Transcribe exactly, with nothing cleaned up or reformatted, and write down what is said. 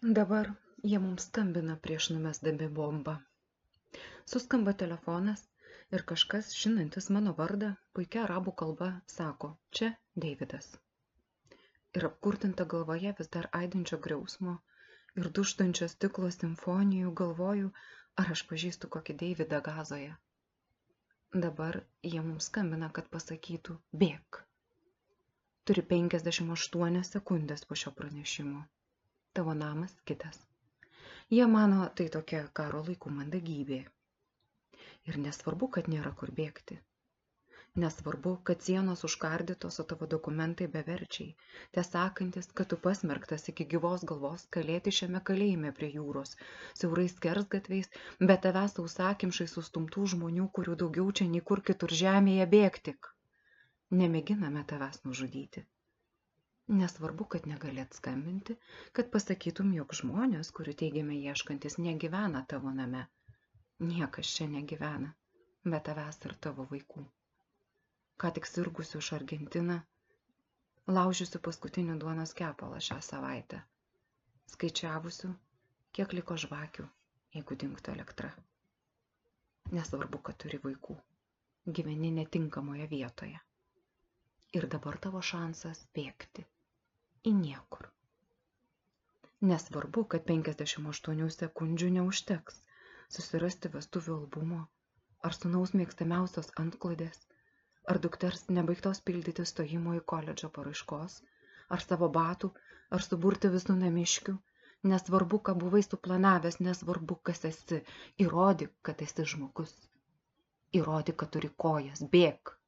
Dabar jie mums skambina prieš numesdami bombą. Suskamba telefonas ir kažkas, žinantis mano vardą, puikia arabų kalba, sako, čia Deividas. Ir apkurtinta galvoje vis dar aidinčio griausmo ir duždančio stiklo simfonijų galvoju, ar aš pažįstu kokį Deividą Gazoje. Dabar jie mums skambina, kad pasakytų bėk. Turi penkiasdešimt aštuonias sekundės po šio pranešimo. Tavo namas kitas. Jie mano, tai tokia karo laikų mandagybė. Ir nesvarbu, kad nėra kur bėgti. Nesvarbu, kad sienos užkardytos, o tavo dokumentai beverčiai, tiesakantis, kad tu pasmerktas iki gyvos galvos kalėti šiame kalėjime prie jūros, siaurais skersgatviais, bet tavęs sausakimšai sustumtų žmonių, kurių daugiau čia nei kur kitur žemėje bėgtik. Nemėginame tavęs nužudyti. Nesvarbu, kad negalėt skambinti, kad pasakytum, jog žmonės, kurių teigiame ieškantis, negyvena tavo name. Niekas čia negyvena, be tavęs ir tavo vaikų. Ką tik sirgusiu iš Argentiną, laužysiu paskutinį duonos kepalą šią savaitę. Skaičiavusiu, kiek liko žvakių, jeigu dingtų elektra. Nesvarbu, kad turi vaikų. Gyveni netinkamoje vietoje. Ir dabar tavo šansas bėgti. Į niekur. Nesvarbu, kad penkiasdešimt aštuonių sekundžių neužteks susirasti vestuvių albumo, ar sūnaus mėgstamiausios antklodės, ar dukters nebaigtos pildyti stojimo į koledžo paraiškos, ar savo batų, ar suburti visų namiškių. Nesvarbu, ką buvai suplanavęs, nesvarbu, kas esi. Įrodyk, kad esi žmogus. Įrodyk, kad turi kojas. Bėk.